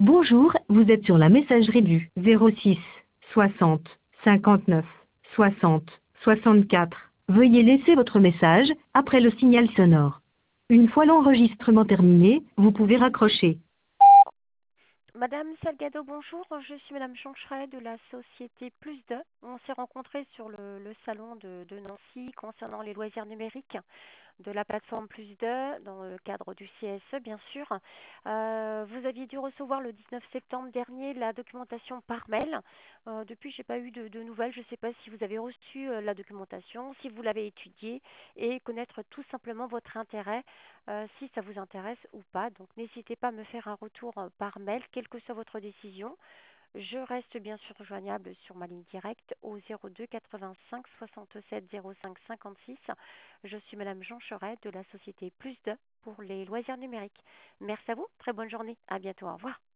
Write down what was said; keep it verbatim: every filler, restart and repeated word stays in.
Bonjour, vous êtes sur la messagerie du zéro six soixante cinquante-neuf soixante soixante-quatre. Veuillez laisser votre message après le signal sonore. Une fois l'enregistrement terminé, vous pouvez raccrocher. Madame Salgado, bonjour. Je suis Madame Chancheret de la société Plus deux. On s'est rencontrés sur le, le salon de, de Nancy concernant les loisirs numériques de la plateforme Plus deux dans le cadre du C S E, bien sûr. Euh, vous aviez dû recevoir le dix-neuf septembre dernier la documentation par mail. Euh, depuis, je n'ai pas eu de, de nouvelles. Je ne sais pas si vous avez reçu euh, la documentation, si vous l'avez étudiée et connaître tout simplement votre intérêt, euh, si ça vous intéresse ou pas. Donc, n'hésitez pas à me faire un retour euh, par mail, quelle que soit votre décision. Je reste bien sûr joignable sur ma ligne directe au zéro deux quatre-vingt-cinq soixante-sept zéro cinq cinquante-six. Je suis Madame Jean Choret de la société Plus deux pour les loisirs numériques. Merci à vous, très bonne journée, à bientôt, au revoir.